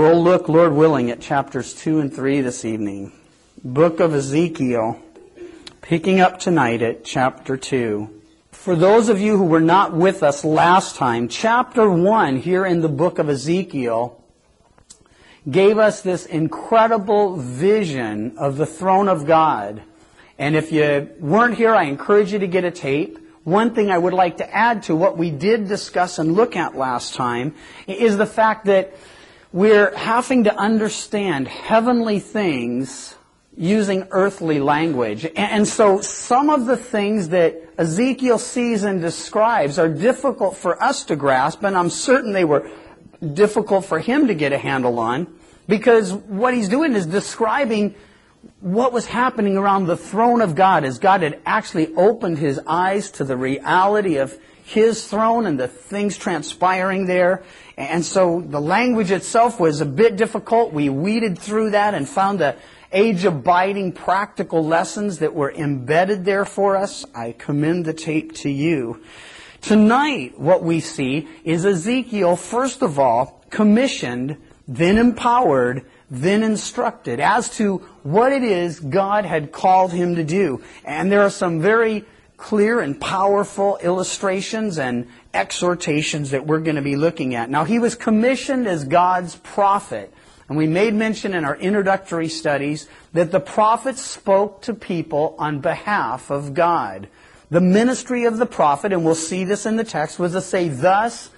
We'll look, Lord willing, at chapters 2 and 3 this evening. Book of Ezekiel, picking up tonight at chapter 2. For those of you who were not with us last time, chapter 1 here in the book of Ezekiel gave us this incredible vision of the throne of God. And if you weren't here, I encourage you to get a tape. One thing I would like to add to what we did discuss and look at last time is the fact that we're having to understand heavenly things using earthly language. And so some of the things that Ezekiel sees and describes are difficult for us to grasp, and I'm certain they were difficult for him to get a handle on, because what he's doing is describing what was happening around the throne of God as God had actually opened his eyes to the reality of his throne and the things transpiring there. And so the language itself was a bit difficult. We weeded through that and found the age-abiding practical lessons that were embedded there for us. I commend the tape to you. Tonight, what we see is Ezekiel, first of all, commissioned, then empowered, then instructed as to what it is God had called him to do. And there are some very clear and powerful illustrations and exhortations that we're going to be looking at. Now, he was commissioned as God's prophet. And we made mention in our introductory studies that the prophets spoke to people on behalf of God. The ministry of the prophet, and we'll see this in the text, was to say, "Thus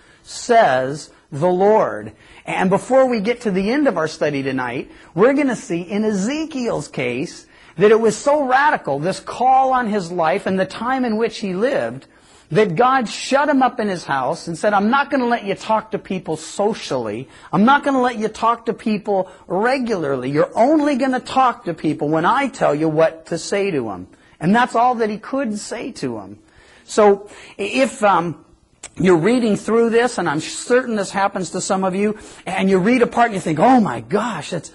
says the Lord." And before we get to the end of our study tonight, we're going to see in Ezekiel's case that it was so radical, this call on his life and the time in which he lived, that God shut him up in his house and said, "I'm not going to let you talk to people socially. I'm not going to let you talk to people regularly. You're only going to talk to people when I tell you what to say to them." And that's all that he could say to them. So if you're reading through this, and I'm certain this happens to some of you, and you read a part and you think, "Oh my gosh, that's,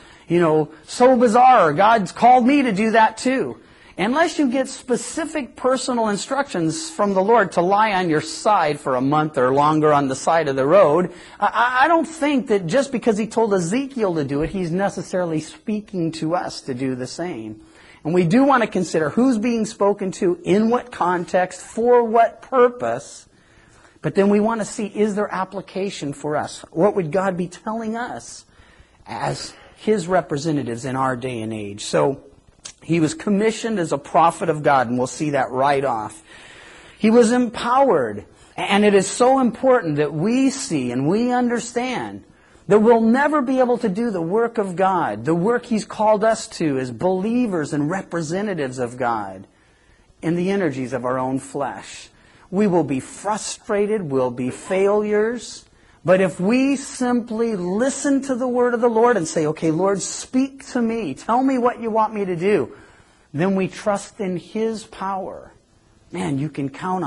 so bizarre. God's called me to do that too." Unless you get specific personal instructions from the Lord to lie on your side for a month or longer on the side of the road, I don't think that just because he told Ezekiel to do it, he's necessarily speaking to us to do the same. And we do want to consider who's being spoken to, in what context, for what purpose. But then we want to see, is there application for us? What would God be telling us as his representatives in our day and age? So he was commissioned as a prophet of God, and we'll see that right off. He was empowered, and it is so important that we see and we understand that we'll never be able to do the work of God, the work he's called us to as believers and representatives of God, in the energies of our own flesh. We will be frustrated, we'll be failures. But if we simply listen to the word of the Lord and say, "Okay, Lord, speak to me. Tell me what you want me to do," then we trust in his power. Man, we can count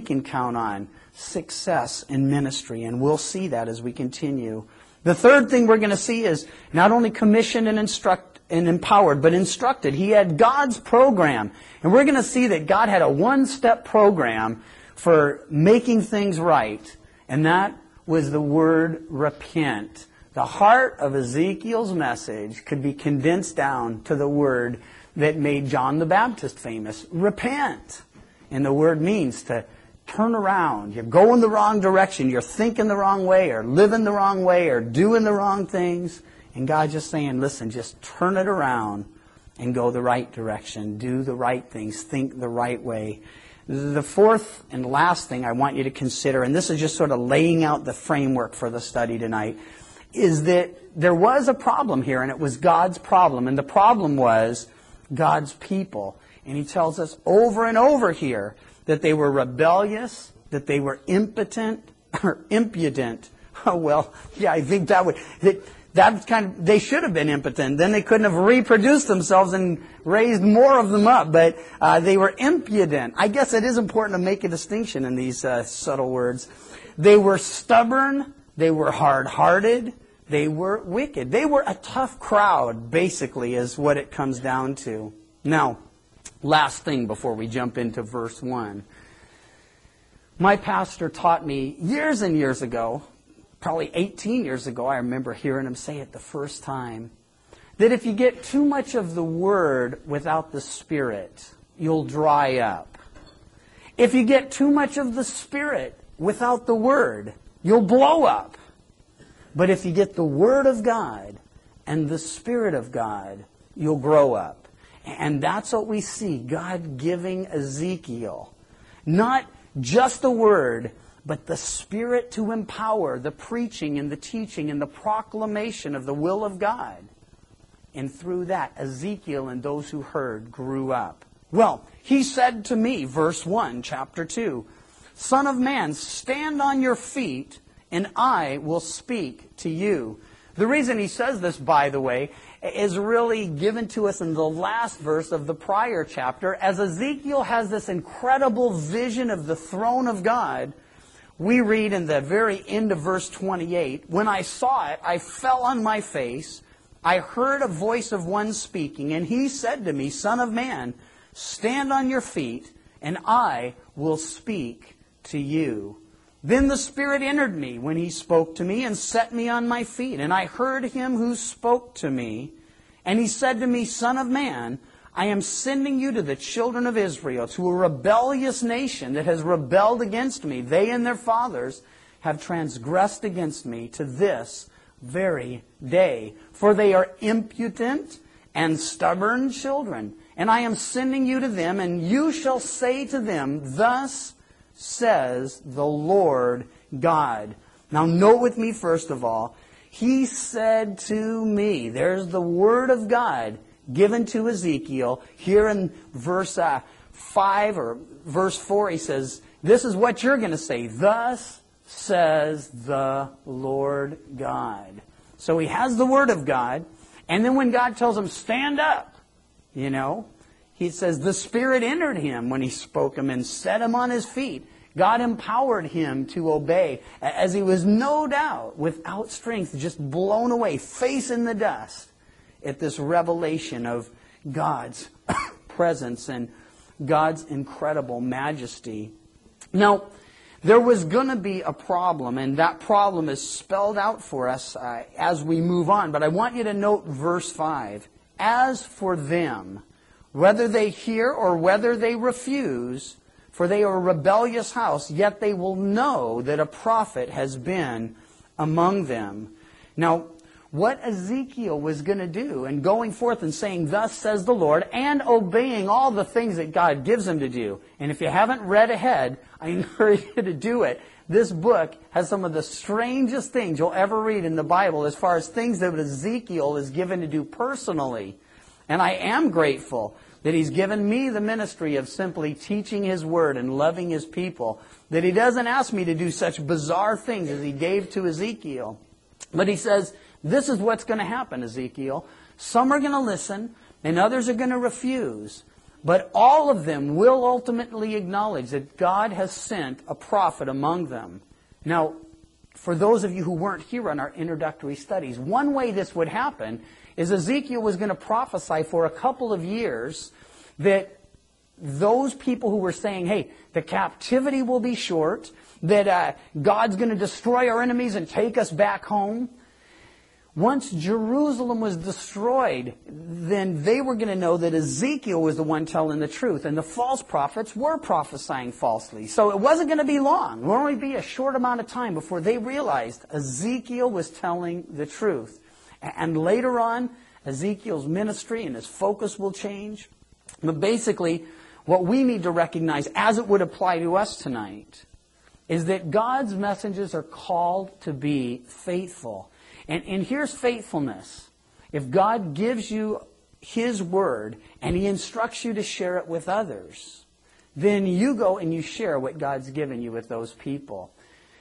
on success in ministry. And we'll see that as we continue. The third thing we're going to see is not only commissioned and empowered, but instructed. He had God's program. And we're going to see that God had a one-step program for making things right. And that was the word repent. The heart of Ezekiel's message could be condensed down to the word that made John the Baptist famous. Repent. And the word means to turn around. You're going the wrong direction. You're thinking the wrong way, or living the wrong way, or doing the wrong things. And God's just saying, listen, just turn it around and go the right direction. Do the right things. Think the right way. The fourth and last thing I want you to consider, and this is just sort of laying out the framework for the study tonight, is that there was a problem here, and it was God's problem. And the problem was God's people. And he tells us over and over here that they were rebellious, that they were impotent, or impudent. Oh, well, yeah, I think they should have been impotent. Then they couldn't have reproduced themselves and raised more of them up. But they were impudent. I guess it is important to make a distinction in these subtle words. They were stubborn. They were hard-hearted. They were wicked. They were a tough crowd, basically, is what it comes down to. Now, last thing before we jump into verse 1. My pastor taught me years and years ago probably 18 years ago, I remember hearing him say it the first time, that if you get too much of the Word without the Spirit, you'll dry up. If you get too much of the Spirit without the Word, you'll blow up. But if you get the Word of God and the Spirit of God, you'll grow up. And that's what we see God giving Ezekiel. Not just the Word, but the Spirit to empower the preaching and the teaching and the proclamation of the will of God. And through that, Ezekiel and those who heard grew up. Well, he said to me, verse 1, chapter 2, Son of man, stand on your feet, and I will speak to you. The reason he says this, by the way, is really given to us in the last verse of the prior chapter. As Ezekiel has this incredible vision of the throne of God, we read in the very end of verse 28, When I saw it, I fell on my face. I heard a voice of one speaking, and he said to me, Son of man, stand on your feet, and I will speak to you. Then the Spirit entered me when he spoke to me and set me on my feet. And I heard him who spoke to me, and he said to me, Son of man, I am sending you to the children of Israel, to a rebellious nation that has rebelled against me. They and their fathers have transgressed against me to this very day. For they are impudent and stubborn children. And I am sending you to them, and you shall say to them, Thus says the Lord God. Now note with me first of all, he said to me, there's the word of God given to Ezekiel. Here in verse 5 or verse 4, he says, this is what you're going to say. Thus says the Lord God. So he has the word of God. And then when God tells him, stand up, he says the Spirit entered him when he spoke him and set him on his feet. God empowered him to obey as he was no doubt without strength, just blown away, face in the dust at this revelation of God's presence and God's incredible majesty. Now, there was going to be a problem, and that problem is spelled out for us as we move on. But I want you to note verse 5. As for them, whether they hear or whether they refuse, for they are a rebellious house, yet they will know that a prophet has been among them. Now, what Ezekiel was going to do, and going forth and saying, Thus says the Lord, and obeying all the things that God gives him to do. And if you haven't read ahead, I encourage you to do it. This book has some of the strangest things you'll ever read in the Bible as far as things that Ezekiel is given to do personally. And I am grateful that he's given me the ministry of simply teaching his word and loving his people, that he doesn't ask me to do such bizarre things as he gave to Ezekiel. But he says, this is what's going to happen, Ezekiel. Some are going to listen, and others are going to refuse. But all of them will ultimately acknowledge that God has sent a prophet among them. Now, for those of you who weren't here on our introductory studies, one way this would happen is Ezekiel was going to prophesy for a couple of years that those people who were saying, hey, the captivity will be short, that God's going to destroy our enemies and take us back home. Once Jerusalem was destroyed, then they were going to know that Ezekiel was the one telling the truth, and the false prophets were prophesying falsely. So it wasn't going to be long. It would only be a short amount of time before they realized Ezekiel was telling the truth. And later on, Ezekiel's ministry and his focus will change. But basically, what we need to recognize, as it would apply to us tonight, is that God's messengers are called to be faithful. And here's faithfulness. If God gives you His Word and He instructs you to share it with others, then you go and you share what God's given you with those people.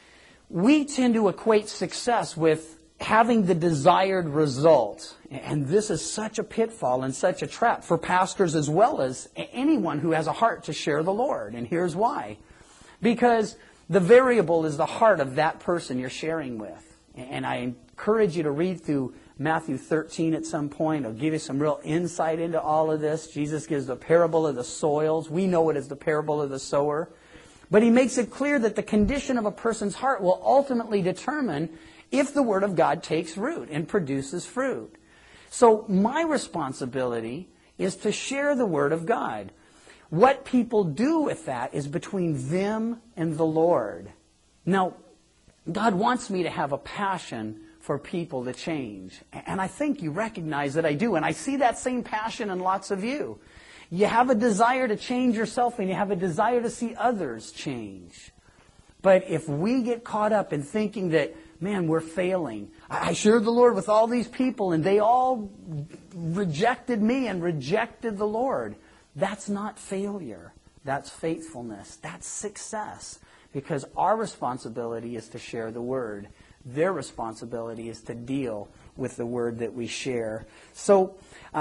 We tend to equate success with having the desired result. And this is such a pitfall and such a trap for pastors as well as anyone who has a heart to share the Lord. And here's why. Because the variable is the heart of that person you're sharing with. And I encourage you to read through Matthew 13 at some point. It'll give you some real insight into all of this. Jesus gives the parable of the soils. We know it as the parable of the sower. But he makes it clear that the condition of a person's heart will ultimately determine if the Word of God takes root and produces fruit. So my responsibility is to share the Word of God. What people do with that is between them and the Lord. Now, God wants me to have a passion for people to change. And I think you recognize that I do. And I see that same passion in lots of you. You have a desire to change yourself and you have a desire to see others change. But if we get caught up in thinking that, man, we're failing. I shared the Lord with all these people and they all rejected me and rejected the Lord. That's not failure. That's faithfulness. That's success. Because our responsibility is to share the Word. Their responsibility is to deal with the Word that we share. So,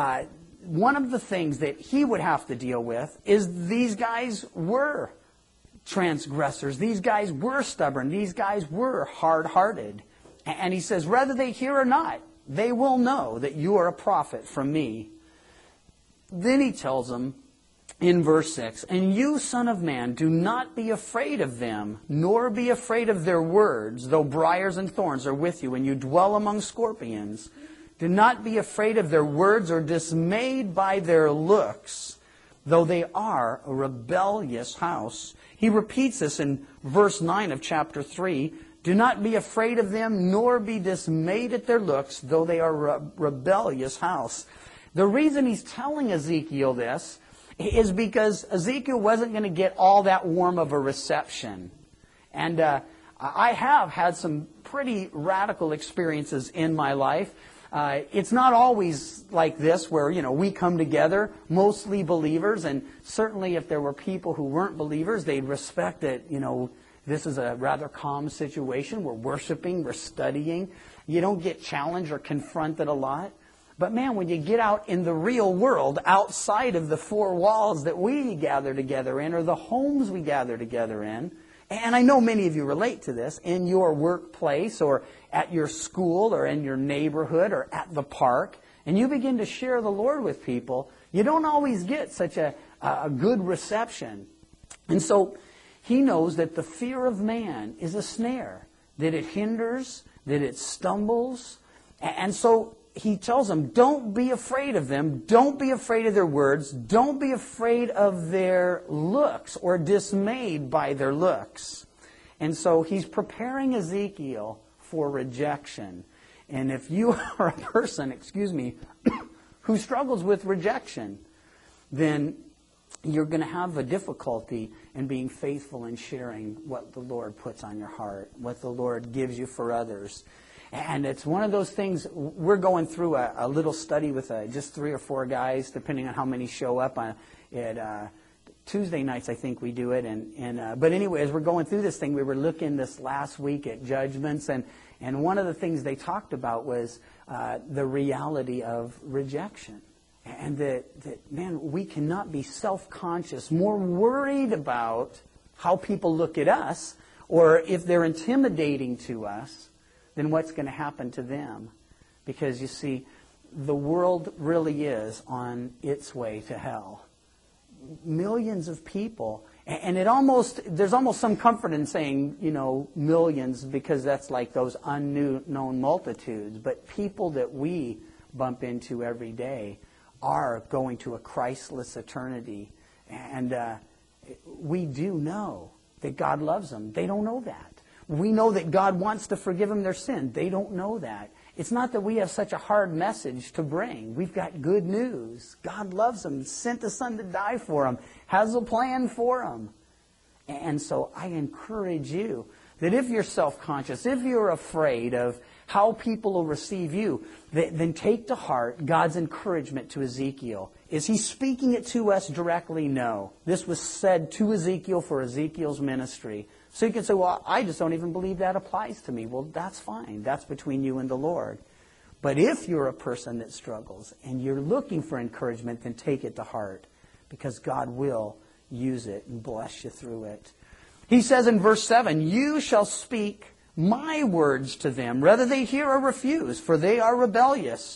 one of the things that he would have to deal with is these guys were transgressors. These guys were stubborn. These guys were hard-hearted. And he says, whether they hear or not, they will know that you are a prophet from me. Then he tells them in verse 6, and you, son of man, do not be afraid of them, nor be afraid of their words, though briars and thorns are with you, and you dwell among scorpions. Do not be afraid of their words or dismayed by their looks, though they are a rebellious house. He repeats this in verse 9 of chapter 3. Do not be afraid of them, nor be dismayed at their looks, though they are a rebellious house. The reason he's telling Ezekiel this is because Ezekiel wasn't going to get all that warm of a reception. And I have had some pretty radical experiences in my life. It's not always like this where, we come together, mostly believers, and certainly if there were people who weren't believers, they'd respect that, this is a rather calm situation. We're worshiping, we're studying. You don't get challenged or confronted a lot. But man, when you get out in the real world, outside of the four walls that we gather together in, or the homes we gather together in, and I know many of you relate to this, in your workplace, or at your school, or in your neighborhood, or at the park, and you begin to share the Lord with people, you don't always get such a good reception. And so he knows that the fear of man is a snare, that it hinders, that it stumbles, and so he tells them, don't be afraid of them. Don't be afraid of their words. Don't be afraid of their looks or dismayed by their looks. And so he's preparing Ezekiel for rejection. And if you are a person, who struggles with rejection, then you're going to have a difficulty in being faithful in sharing what the Lord puts on your heart, what the Lord gives you for others. And it's one of those things, we're going through a little study with just 3 or 4 guys, depending on how many show up. At Tuesday nights, I think we do it. But anyway, as we're going through this thing, we were looking this last week at judgments. And one of the things they talked about was the reality of rejection. And that, man, we cannot be self-conscious, more worried about how people look at us, or if they're intimidating to us, then what's going to happen to them. Because, you see, the world really is on its way to hell. Millions of people. And there's almost some comfort in saying, millions, because that's like those unknown multitudes. But people that we bump into every day are going to a Christless eternity. And we do know that God loves them. They don't know that. We know that God wants to forgive them their sin. They don't know that. It's not that we have such a hard message to bring. We've got good news. God loves them, sent the Son to die for them, has a plan for them. And so I encourage you that if you're self-conscious, if you're afraid of how people will receive you, then take to heart God's encouragement to Ezekiel. Is he speaking it to us directly? No. This was said to Ezekiel for Ezekiel's ministry. So you can say, well, I just don't even believe that applies to me. Well, that's fine. That's between you and the Lord. But if you're a person that struggles and you're looking for encouragement, then take it to heart, because God will use it and bless you through it. He says in verse 7, you shall speak my words to them, whether they hear or refuse, for they are rebellious.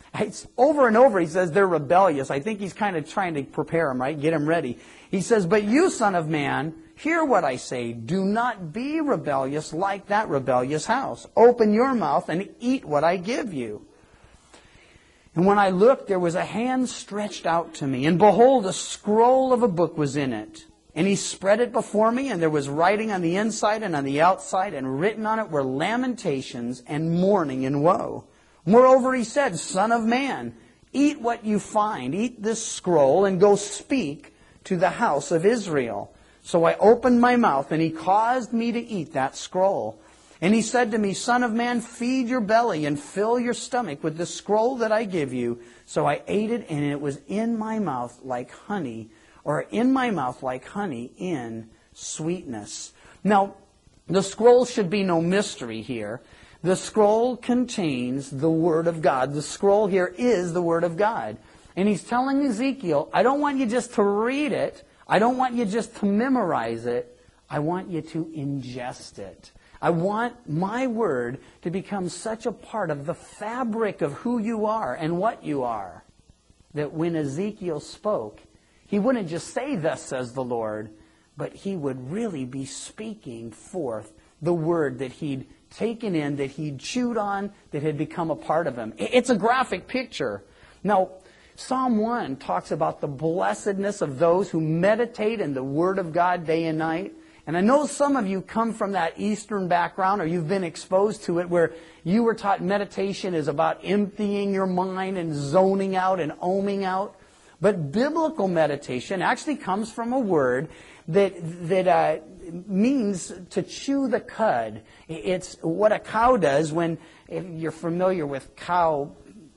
Over and over he says they're rebellious. I think he's kind of trying to prepare them, right? Get them ready. He says, but you, son of man, hear what I say. Do not be rebellious like that rebellious house. Open your mouth and eat what I give you. And when I looked, there was a hand stretched out to me. And behold, a scroll of a book was in it. And he spread it before me, and there was writing on the inside and on the outside, and written on it were lamentations and mourning and woe. Moreover, he said, Son of man, eat what you find. Eat this scroll and go speak to the house of Israel. So I opened my mouth, and he caused me to eat that scroll. And he said to me, Son of man, feed your belly and fill your stomach with the scroll that I give you. So I ate it, and it was in my mouth like honey, or in my mouth like honey in sweetness. Now, the scroll should be no mystery here. The scroll contains the Word of God. The scroll here is the Word of God. And he's telling Ezekiel, I don't want you just to read it. I don't want you just to memorize it. I want you to ingest it. I want my Word to become such a part of the fabric of who you are and what you are, that when Ezekiel spoke, he wouldn't just say, thus says the Lord, but he would really be speaking forth the Word that he'd taken in, that he'd chewed on, that had become a part of him. It's a graphic picture. Now, Psalm 1 talks about the blessedness of those who meditate in the Word of God day and night. And I know some of you come from that Eastern background, or you've been exposed to it, where you were taught meditation is about emptying your mind and zoning out and oming out. But biblical meditation actually comes from a word that means to chew the cud. It's what a cow does when, if you're familiar with cow,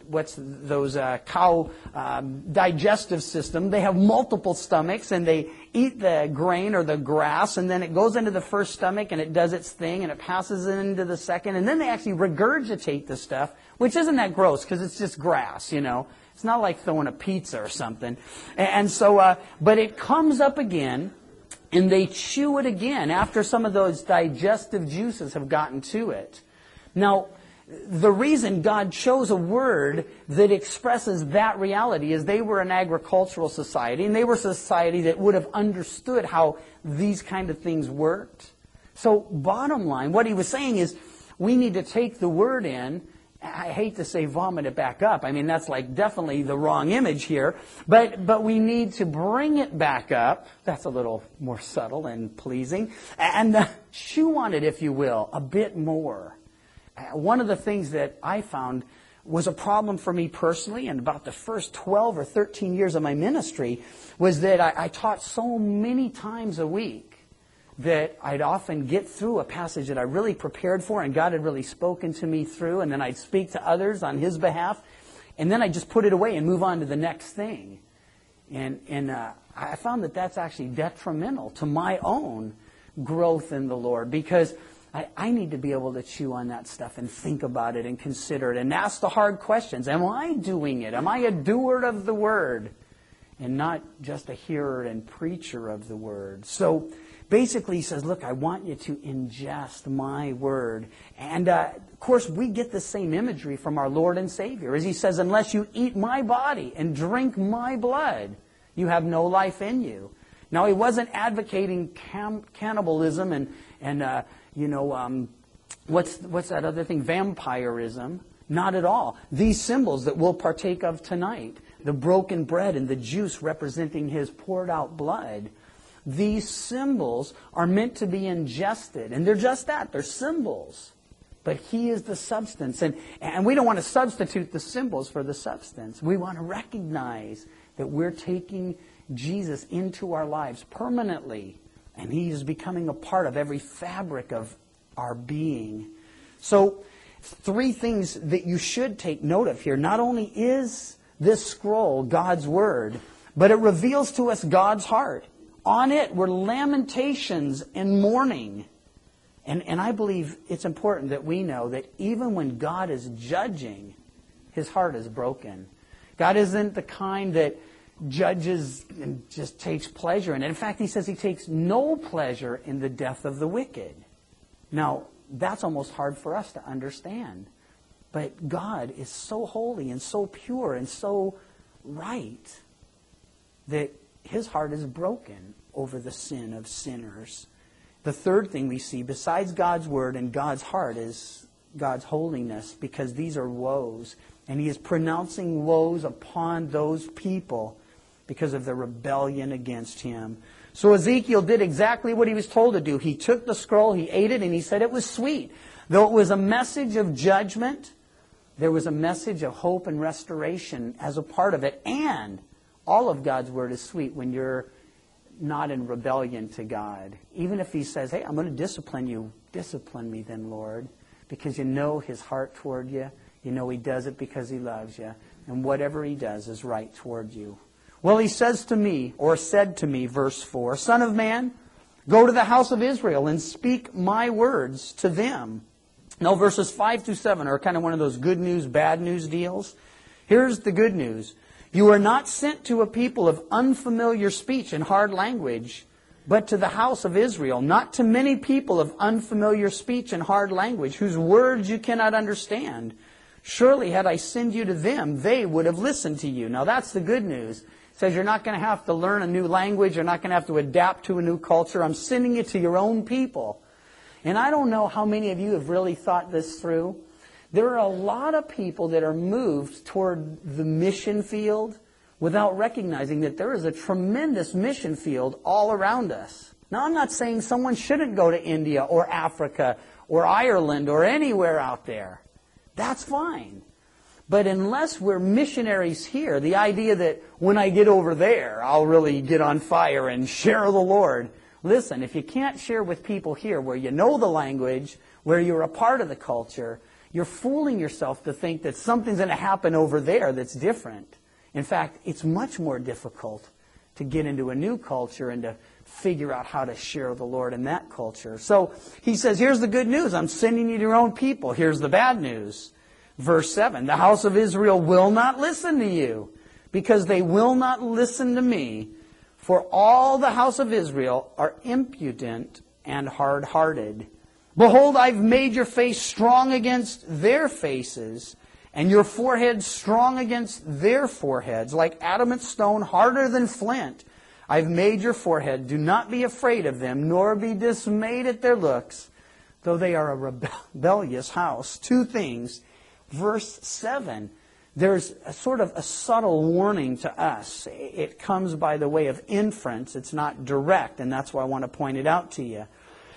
cow digestive system. They have multiple stomachs, and they eat the grain or the grass, and then it goes into the first stomach, and it does its thing, and it passes into the second, and then they actually regurgitate the stuff, which isn't that gross, because it's just grass, you know. It's not like throwing a pizza or something. And so, but it comes up again, and they chew it again after some of those digestive juices have gotten to it. Now, the reason God chose a word that expresses that reality is they were an agricultural society, and they were a society that would have understood how these kind of things worked. So bottom line, what he was saying is we need to take the word in. I hate to say vomit it back up. I mean, that's like definitely the wrong image here. But we need to bring it back up. That's a little more subtle and pleasing. And chew on it, if you will, a bit more. One of the things that I found was a problem for me personally, and about the first 12 or 13 years of my ministry, was that I taught so many times a week that I'd often get through a passage that I really prepared for, and God had really spoken to me through, and then I'd speak to others on His behalf, and then I'd just put it away and move on to the next thing. And I found that that's actually detrimental to my own growth in the Lord, because I need to be able to chew on that stuff and think about it and consider it and ask the hard questions. Am I doing it? Am I a doer of the Word and not just a hearer and preacher of the Word? So basically he says, look, I want you to ingest my Word. And of course we get the same imagery from our Lord and Savior, as He says, unless you eat my body and drink my blood, you have no life in you. Now He wasn't advocating cannibalism and what's that other thing? Vampirism. Not at all. These symbols that we'll partake of tonight, the broken bread and the juice representing His poured out blood, these symbols are meant to be ingested. And they're just that. They're symbols. But He is the substance. And we don't want to substitute the symbols for the substance. We want to recognize that we're taking Jesus into our lives permanently. And He is becoming a part of every fabric of our being. So, 3 things that you should take note of here. Not only is this scroll God's Word, but it reveals to us God's heart. On it were lamentations and mourning. And I believe it's important that we know that even when God is judging, His heart is broken. God isn't the kind that judges and just takes pleasure in it. In fact, He says He takes no pleasure in the death of the wicked. Now, that's almost hard for us to understand. But God is so holy and so pure and so right that his heart is broken over the sin of sinners. The third thing we see, besides God's word and God's heart, is God's holiness, because these are woes. And he is pronouncing woes upon those people because of their rebellion against him. So Ezekiel did exactly what he was told to do. He took the scroll, he ate it, and he said it was sweet. Though it was a message of judgment, there was a message of hope and restoration as a part of it. And all of God's word is sweet when you're not in rebellion to God. Even if he says, hey, I'm going to discipline you. Discipline me then, Lord. Because you know his heart toward you. You know he does it because he loves you. And whatever he does is right toward you. Well, he says to me, or said to me, verse 4, Son of man, go to the house of Israel and speak my words to them. Now, verses 5 through 7 are kind of one of those good news, bad news deals. Here's the good news. You are not sent to a people of unfamiliar speech and hard language, but to the house of Israel, not to many people of unfamiliar speech and hard language, whose words you cannot understand. Surely, had I sent you to them, they would have listened to you. Now, that's the good news. It says you're not going to have to learn a new language. You're not going to have to adapt to a new culture. I'm sending you to your own people. And I don't know how many of you have really thought this through. There are a lot of people that are moved toward the mission field without recognizing that there is a tremendous mission field all around us. Now, I'm not saying someone shouldn't go to India or Africa or Ireland or anywhere out there. That's fine. But unless we're missionaries here, the idea that when I get over there, I'll really get on fire and share the Lord. Listen, if you can't share with people here where you know the language, where you're a part of the culture, you're fooling yourself to think that something's going to happen over there that's different. In fact, it's much more difficult to get into a new culture and to figure out how to share the Lord in that culture. So he says, here's the good news. I'm sending you to your own people. Here's the bad news. Verse 7, the house of Israel will not listen to you, because they will not listen to me. For all the house of Israel are impudent and hard-hearted. Behold, I've made your face strong against their faces, and your forehead strong against their foreheads, like adamant stone, harder than flint. I've made your forehead. Do not be afraid of them, nor be dismayed at their looks, though they are a rebellious house. Two things. Verse 7, there's a sort of a subtle warning to us. It comes by the way of inference. It's not direct, and that's why I want to point it out to you.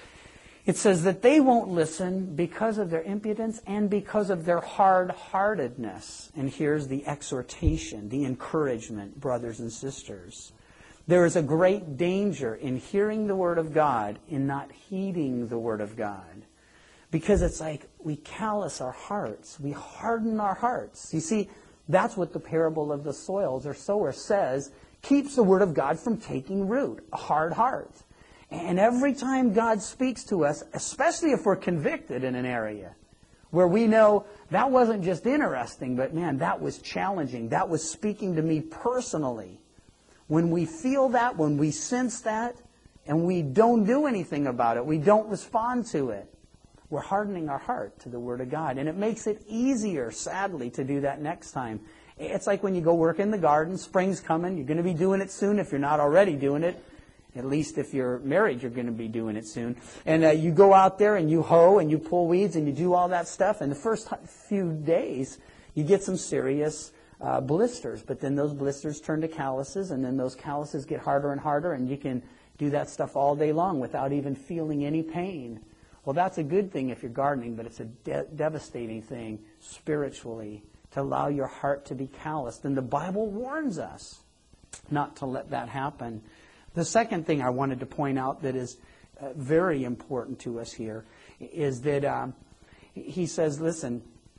It says that they won't listen because of their impudence and because of their hard-heartedness. And here's the exhortation, the encouragement, brothers and sisters. There is a great danger in hearing the Word of God, in not heeding the Word of God. Because it's like we callous our hearts. We harden our hearts. You see, that's what the parable of the soils or sower says, keeps the Word of God from taking root, a hard heart. And every time God speaks to us, especially if we're convicted in an area where we know that wasn't just interesting, but man, that was challenging. That was speaking to me personally. When we feel that, when we sense that, and we don't do anything about it, we don't respond to it, we're hardening our heart to the Word of God. And it makes it easier, sadly, to do that next time. It's like when you go work in the garden. Spring's coming. You're going to be doing it soon if you're not already doing it. At least if you're married, you're going to be doing it soon. And you go out there and you hoe and you pull weeds and you do all that stuff. And the first few days, you get some serious blisters. But then those blisters turn to calluses, and then those calluses get harder and harder, and you can do that stuff all day long without even feeling any pain. Well, that's a good thing if you're gardening, but it's a devastating thing spiritually to allow your heart to be calloused. And the Bible warns us not to let that happen. The second thing I wanted to point out that is very important to us here is that he says, listen,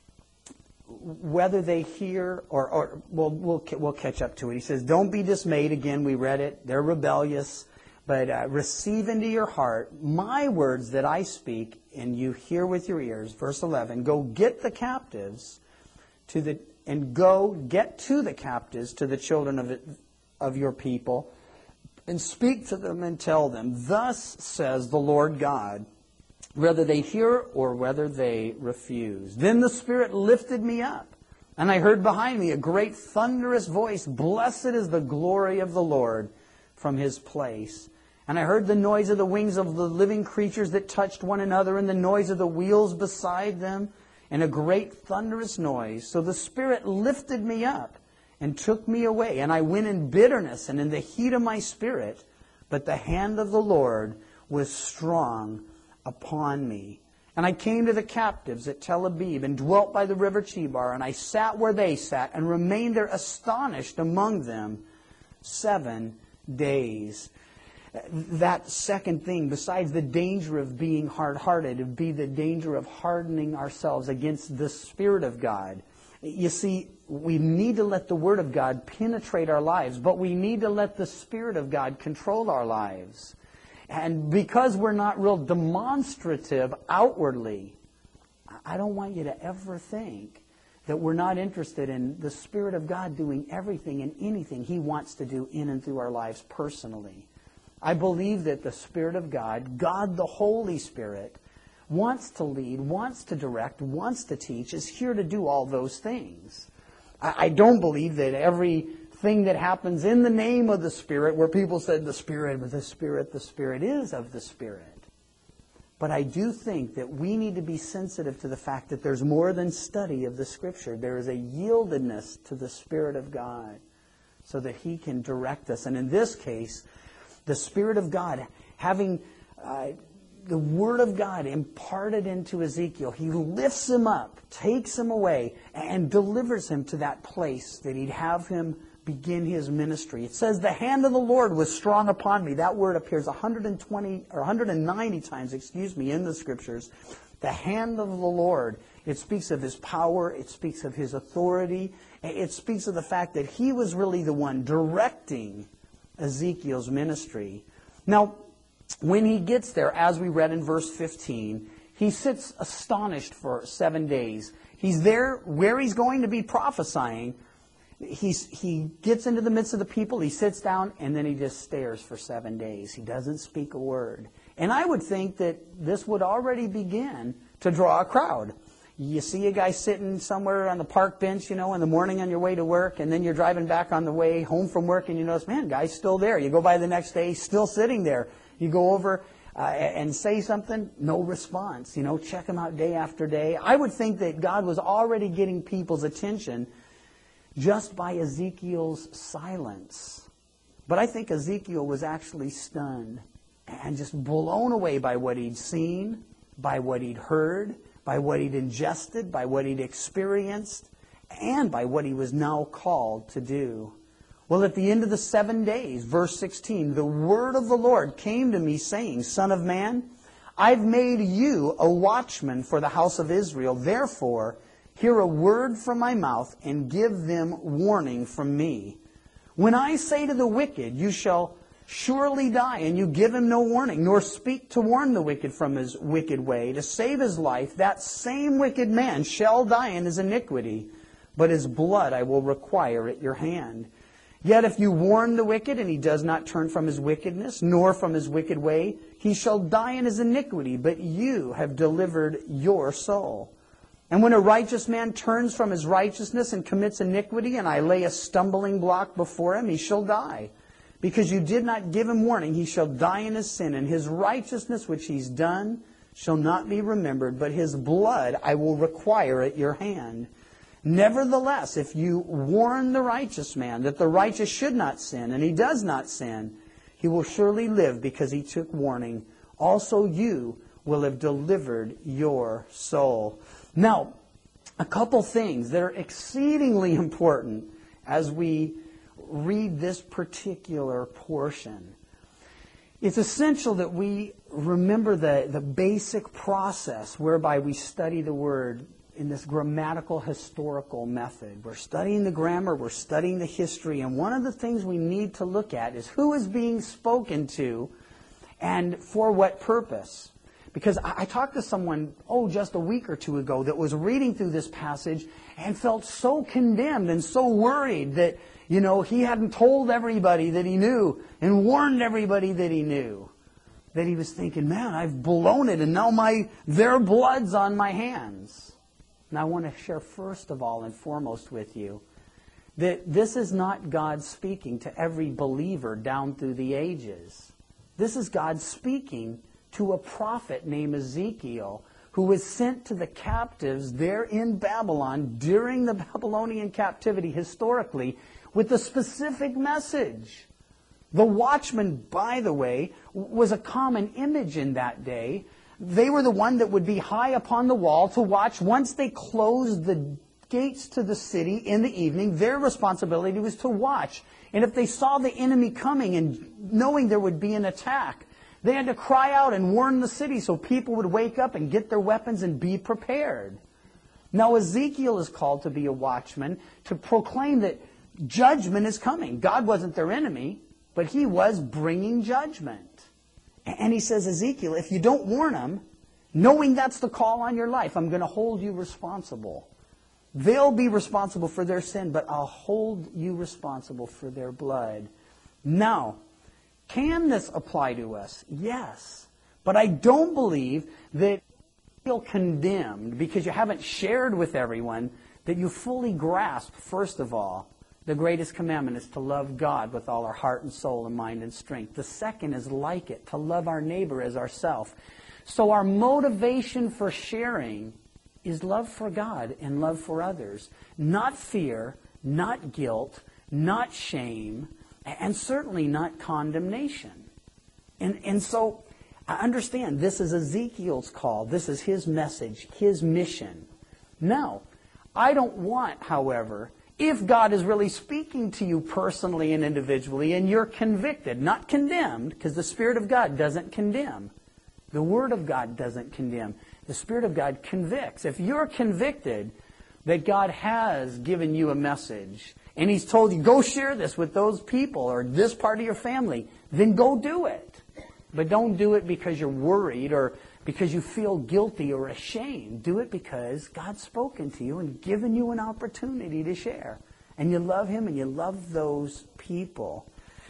whether they hear or we'll catch up to it. He says, don't be dismayed. Again, we read it. They're rebellious. But receive into your heart my words that I speak, and you hear with your ears. Verse 11, go get the captives to the captives, to the children of your people, and speak to them and tell them, thus says the Lord God, whether they hear or whether they refuse. Then the Spirit lifted me up, and I heard behind me a great thunderous voice, "Blessed is the glory of the Lord from His place." And I heard the noise of the wings of the living creatures that touched one another, and the noise of the wheels beside them, and a great thunderous noise. So the Spirit lifted me up and took me away, and I went in bitterness and in the heat of my spirit, but the hand of the Lord was strong upon me. And I came to the captives at Tel Aviv, and dwelt by the river Chebar, and I sat where they sat, and remained there astonished among them 7 days. That second thing, besides the danger of being hard-hearted, would be the danger of hardening ourselves against the Spirit of God. You see, we need to let the Word of God penetrate our lives, but we need to let the Spirit of God control our lives. And because we're not real demonstrative outwardly, I don't want you to ever think that we're not interested in the Spirit of God doing everything and anything He wants to do in and through our lives personally. I believe that the Spirit of God, God the Holy Spirit, wants to lead, wants to direct, wants to teach, is here to do all those things. I don't believe that everything that happens in the name of the Spirit, where people said the Spirit is of the Spirit. But I do think that we need to be sensitive to the fact that there's more than study of the Scripture. There is a yieldedness to the Spirit of God so that He can direct us. And in this case, the Spirit of God, having the Word of God imparted into Ezekiel, He lifts him up, takes him away, and delivers him to that place that He'd have him begin his ministry. It says, "The hand of the Lord was strong upon me." That word appears 190 times, in the Scriptures. The hand of the Lord. It speaks of His power. It speaks of His authority. It speaks of the fact that He was really the one directing Ezekiel's ministry. Now, when he gets there, as we read in verse 15, he sits astonished for 7 days. He's there where he's going to be prophesying. He gets into the midst of the people, he sits down, and then he just stares for 7 days. He doesn't speak a word. And I would think that this would already begin to draw a crowd. You see a guy sitting somewhere on the park bench, in the morning on your way to work, and then you're driving back on the way home from work, and you notice, man, guy's still there. You go by the next day, he's still sitting there. You go over and say something, no response. Check him out day after day. I would think that God was already getting people's attention just by Ezekiel's silence. But I think Ezekiel was actually stunned and just blown away by what he'd seen, by what he'd heard, by what he'd ingested, by what he'd experienced, and by what he was now called to do. Well, at the end of the 7 days, verse 16, the word of the Lord came to me, saying, "Son of man, I've made you a watchman for the house of Israel. Therefore, hear a word from my mouth, and give them warning from me. When I say to the wicked, you shall surely die, and you give him no warning, nor speak to warn the wicked from his wicked way, to save his life, that same wicked man shall die in his iniquity, but his blood I will require at your hand. Yet if you warn the wicked, and he does not turn from his wickedness, nor from his wicked way, he shall die in his iniquity, but you have delivered your soul. And when a righteous man turns from his righteousness and commits iniquity, and I lay a stumbling block before him, he shall die. Because you did not give him warning, he shall die in his sin, and his righteousness which he's done shall not be remembered, but his blood I will require at your hand. Nevertheless, if you warn the righteous man that the righteous should not sin, and he does not sin, he will surely live because he took warning. Also you will have delivered your soul." Now, a couple things that are exceedingly important as we read this particular portion. It's essential that we remember the basic process whereby we study the Word in this grammatical historical method. We're studying the grammar, we're studying the history, and one of the things we need to look at is who is being spoken to and for what purpose. Because I talked to someone, just a week or two ago that was reading through this passage and felt so condemned and so worried that, he hadn't told everybody that he knew and warned everybody that he knew. that he was thinking, man, I've blown it and now their blood's on my hands. And I want to share first of all and foremost with you that this is not God speaking to every believer down through the ages. This is God speaking to a prophet named Ezekiel, who was sent to the captives there in Babylon during the Babylonian captivity historically with a specific message. The watchman, by the way, was a common image in that day. They were the one that would be high upon the wall to watch. Once they closed the gates to the city in the evening, their responsibility was to watch. And if they saw the enemy coming and knowing there would be an attack, they had to cry out and warn the city so people would wake up and get their weapons and be prepared. Now Ezekiel is called to be a watchman to proclaim that judgment is coming. God wasn't their enemy, but he was bringing judgment. And he says, Ezekiel, if you don't warn them, knowing that's the call on your life, I'm going to hold you responsible. They'll be responsible for their sin, but I'll hold you responsible for their blood. Now, can this apply to us? Yes. But I don't believe that you feel condemned because you haven't shared with everyone that you fully grasp, first of all, the greatest commandment is to love God with all our heart and soul and mind and strength. The second is like it, to love our neighbor as ourselves. So our motivation for sharing is love for God and love for others. Not fear, not guilt, not shame, and certainly not condemnation. And so I understand this is Ezekiel's call. This is his message, his mission. Now, I don't want, however, if God is really speaking to you personally and individually and you're convicted, not condemned, because the Spirit of God doesn't condemn. The Word of God doesn't condemn. The Spirit of God convicts. If you're convicted that God has given you a message and He's told you, go share this with those people or this part of your family, then go do it. But don't do it because you're worried or because you feel guilty or ashamed. Do it because God's spoken to you and given you an opportunity to share. And you love Him and you love those people.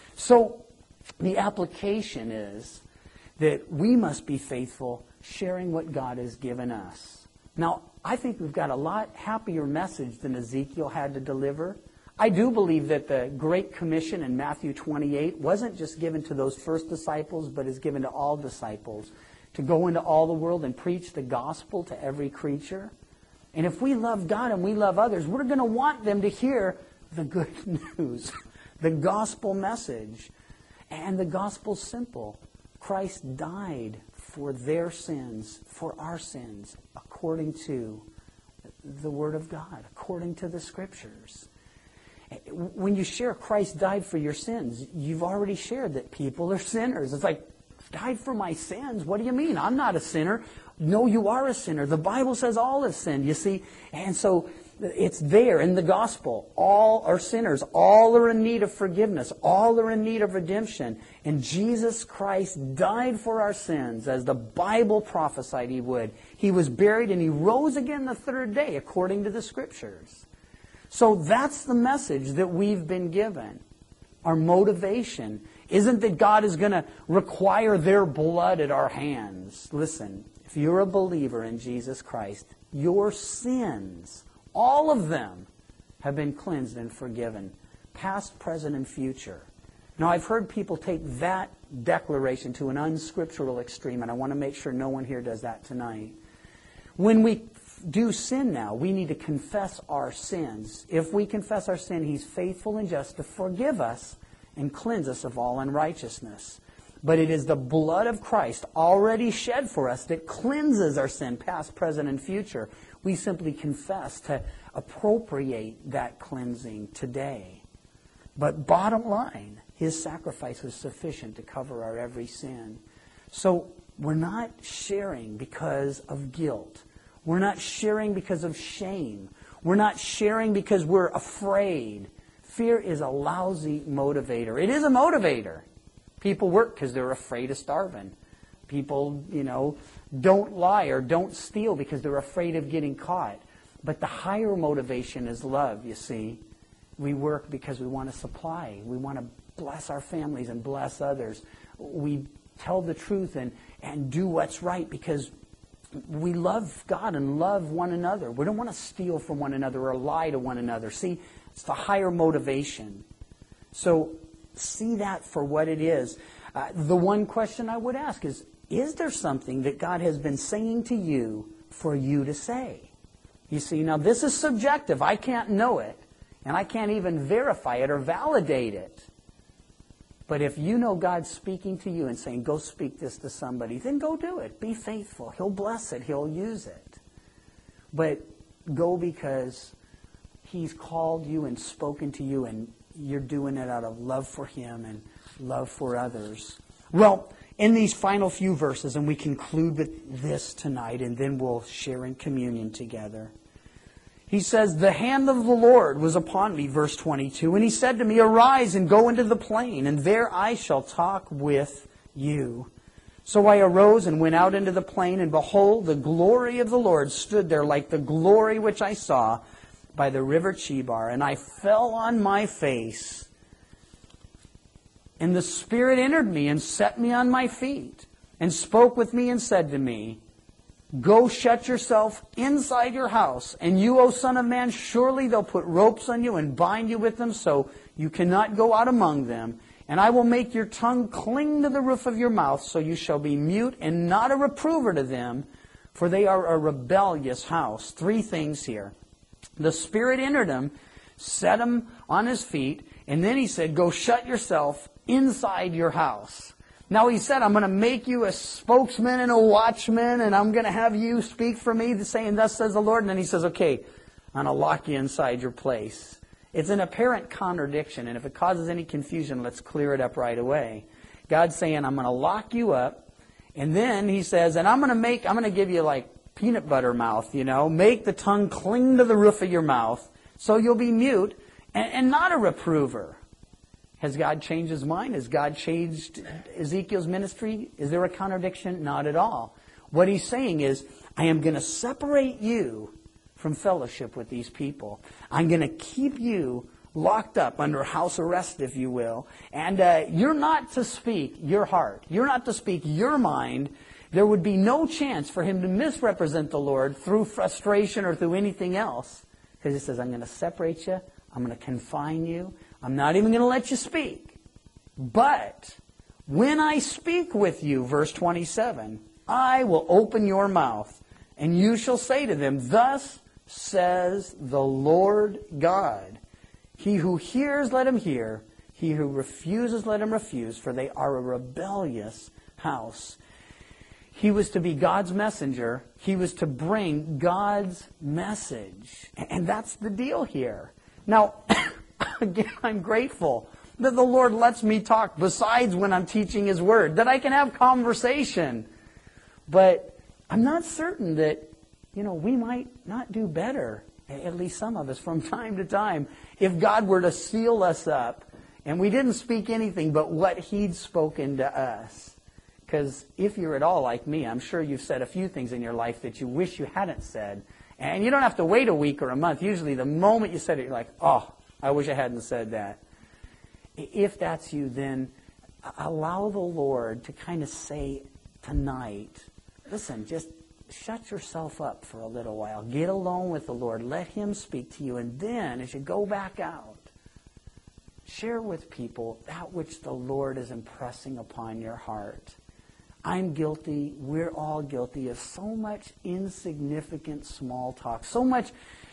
So the application is that we must be faithful sharing what God has given us. Now, I think we've got a lot happier message than Ezekiel had to deliver. I do believe that the Great Commission in Matthew 28 wasn't just given to those first disciples, but is given to all disciples to go into all the world and preach the gospel to every creature. And if we love God and we love others, we're going to want them to hear the good news, the gospel message. And the gospel's simple. Christ died for their sins, for our sins, according to the Word of God, according to the Scriptures. When you share Christ died for your sins, you've already shared that people are sinners. It's like, died for my sins? What do you mean? I'm not a sinner. No, you are a sinner. The Bible says all have sinned, you see. And so it's there in the gospel. All are sinners. All are in need of forgiveness. All are in need of redemption. And Jesus Christ died for our sins as the Bible prophesied He would. He was buried and He rose again the third day according to the Scriptures. So that's the message that we've been given. Our motivation isn't that God is going to require their blood at our hands. Listen, if you're a believer in Jesus Christ, your sins, all of them, have been cleansed and forgiven, past, present, and future. Now, I've heard people take that declaration to an unscriptural extreme, and I want to make sure no one here does that tonight. When we do sin now, we need to confess our sins. If we confess our sin, He's faithful and just to forgive us and cleanse us of all unrighteousness. But it is the blood of Christ already shed for us that cleanses our sin, past, present, and future. We simply confess to appropriate that cleansing today. But bottom line, His sacrifice was sufficient to cover our every sin. So we're not sharing because of guilt. We're not sharing because of shame. We're not sharing because we're afraid. Fear is a lousy motivator. It is a motivator. People work because they're afraid of starving. People, don't lie or don't steal because they're afraid of getting caught. But the higher motivation is love, you see. We work because we want to supply. We want to bless our families and bless others. We tell the truth and do what's right because we love God and love one another. We don't want to steal from one another or lie to one another. See, it's the higher motivation. So see that for what it is. The one question I would ask is there something that God has been saying to you for you to say? You see, now this is subjective. I can't know it, and I can't even verify it or validate it. But if you know God's speaking to you and saying, go speak this to somebody, then go do it. Be faithful. He'll bless it. He'll use it. But go because He's called you and spoken to you, and you're doing it out of love for Him and love for others. Well, in these final few verses, and we conclude with this tonight, and then we'll share in communion together. He says, the hand of the Lord was upon me, verse 22, and He said to me, arise and go into the plain, and there I shall talk with you. So I arose and went out into the plain, and behold, the glory of the Lord stood there like the glory which I saw by the river Chebar, and I fell on my face. And the Spirit entered me and set me on my feet, and spoke with me and said to me, go shut yourself inside your house, and you, O son of man, surely they'll put ropes on you and bind you with them, so you cannot go out among them. And I will make your tongue cling to the roof of your mouth, so you shall be mute and not a reprover to them, for they are a rebellious house. 3 things here. The Spirit entered him, set him on his feet, and then He said, go shut yourself inside your house. Now He said, I'm going to make you a spokesman and a watchman, and I'm going to have you speak for me, saying, thus says the Lord. And then He says, okay, I'm going to lock you inside your place. It's an apparent contradiction, and if it causes any confusion, let's clear it up right away. God's saying, I'm going to lock you up, and then He says, and I'm going to give you like peanut butter mouth, make the tongue cling to the roof of your mouth, so you'll be mute and not a reprover. Has God changed His mind? Has God changed Ezekiel's ministry? Is there a contradiction? Not at all. What He's saying is, I am going to separate you from fellowship with these people. I'm going to keep you locked up under house arrest, if you will. And you're not to speak your heart. You're not to speak your mind. There would be no chance for him to misrepresent the Lord through frustration or through anything else. Because He says, I'm going to separate you. I'm going to confine you. I'm not even going to let you speak. But when I speak with you, verse 27, I will open your mouth, and you shall say to them, thus says the Lord God. He who hears, let him hear. He who refuses, let him refuse, for they are a rebellious house. He was to be God's messenger. He was to bring God's message. And that's the deal here. Now, again, I'm grateful that the Lord lets me talk besides when I'm teaching His Word, that I can have conversation. But I'm not certain that, we might not do better, at least some of us from time to time, if God were to seal us up and we didn't speak anything but what He'd spoken to us. Because if you're at all like me, I'm sure you've said a few things in your life that you wish you hadn't said. And you don't have to wait a week or a month. Usually the moment you said it, you're like, oh, I wish I hadn't said that. If that's you, then allow the Lord to kind of say tonight, listen, just shut yourself up for a little while. Get alone with the Lord. Let Him speak to you. And then as you go back out, share with people that which the Lord is impressing upon your heart. I'm guilty. We're all guilty of so much insignificant small talk. So much,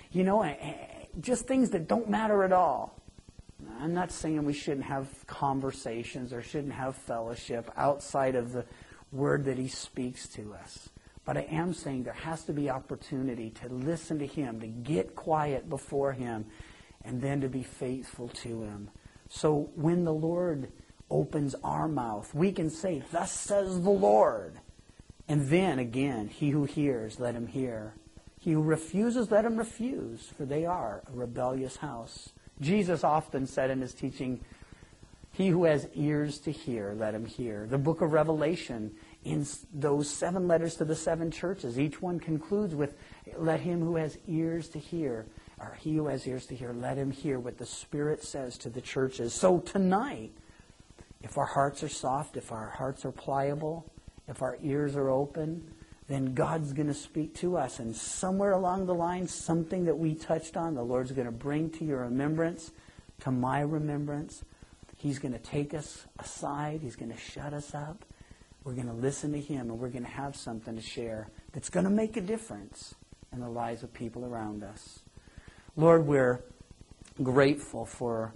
just things that don't matter at all. I'm not saying we shouldn't have conversations or shouldn't have fellowship outside of the word that He speaks to us. But I am saying there has to be opportunity to listen to Him, to get quiet before Him, and then to be faithful to Him. So when the Lord opens our mouth, we can say, thus says the Lord. And then again, he who hears, let him hear. He who refuses, let him refuse, for they are a rebellious house. Jesus often said in His teaching, he who has ears to hear, let him hear. The book of Revelation, in those 7 letters to the 7 churches, each one concludes with, let him who has ears to hear, or he who has ears to hear, let him hear what the Spirit says to the churches. So tonight, If our hearts are soft, if our hearts are pliable, if our ears are open, then God's going to speak to us. And somewhere along the line, something that we touched on, the Lord's going to bring to your remembrance, to my remembrance. He's going to take us aside. He's going to shut us up. We're going to listen to Him, and we're going to have something to share that's going to make a difference in the lives of people around us. Lord, we're grateful for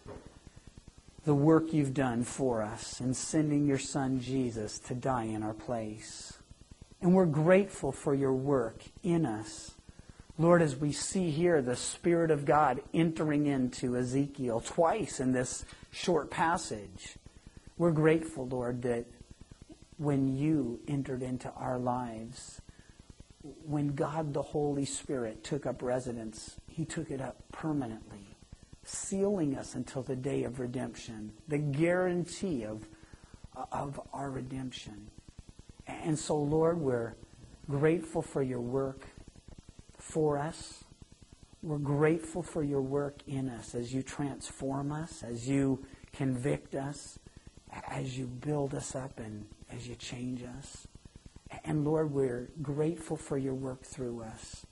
the work You've done for us in sending Your Son Jesus to die in our place. And we're grateful for Your work in us. Lord, as we see here the Spirit of God entering into Ezekiel twice in this short passage, we're grateful, Lord, that when You entered into our lives, when God the Holy Spirit took up residence, He took it up permanently, sealing us until the day of redemption, the guarantee of our redemption. And so, Lord, we're grateful for Your work for us. We're grateful for Your work in us as You transform us, as You convict us, as You build us up, and as You change us. And Lord, we're grateful for Your work through us.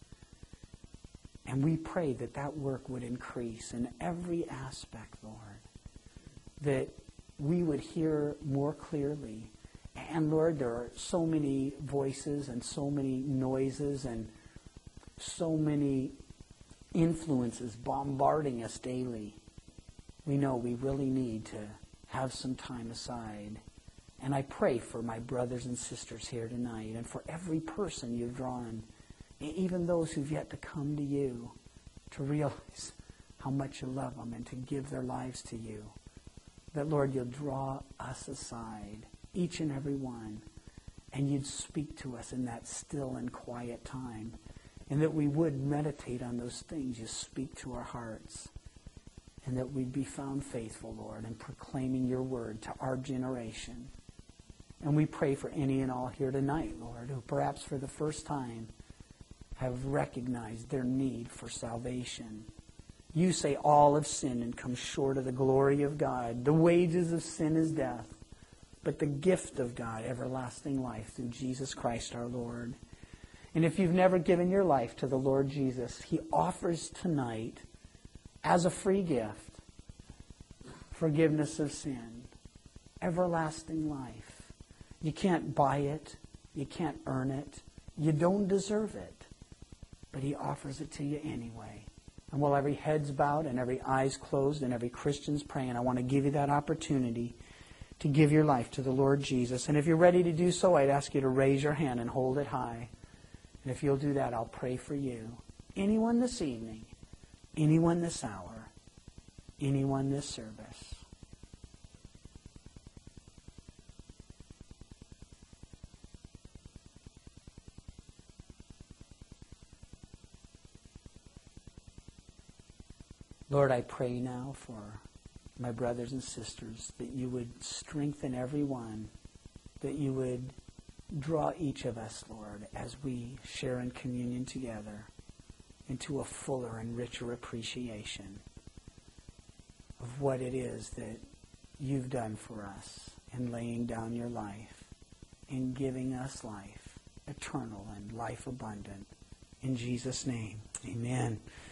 And we pray that that work would increase in every aspect, Lord. That we would hear more clearly. And Lord, there are so many voices and so many noises and so many influences bombarding us daily. We know we really need to have some time aside. And I pray for my brothers and sisters here tonight and for every person You've drawn, even those who've yet to come to You, to realize how much You love them and to give their lives to You. That, Lord, You'll draw us aside, each and every one, and You'd speak to us in that still and quiet time, and that we would meditate on those things You speak to our hearts, and that we'd be found faithful, Lord, in proclaiming Your word to our generation. And we pray for any and all here tonight, Lord, who perhaps for the first time have recognized their need for salvation. You say all have sinned and come short of the glory of God. The wages of sin is death, but the gift of God, everlasting life through Jesus Christ our Lord. And if you've never given your life to the Lord Jesus, He offers tonight, as a free gift, forgiveness of sin, everlasting life. You can't buy it. You can't earn it. You don't deserve it. But He offers it to you anyway. And while every head's bowed and every eye's closed and every Christian's praying, I want to give you that opportunity to give your life to the Lord Jesus. And if you're ready to do so, I'd ask you to raise your hand and hold it high. And if you'll do that, I'll pray for you. Anyone this evening, anyone this hour, anyone this service. Lord, I pray now for my brothers and sisters that You would strengthen every one, that You would draw each of us, Lord, as we share in communion together, into a fuller and richer appreciation of what it is that You've done for us in laying down Your life, in giving us life, eternal and life abundant. In Jesus' name, amen.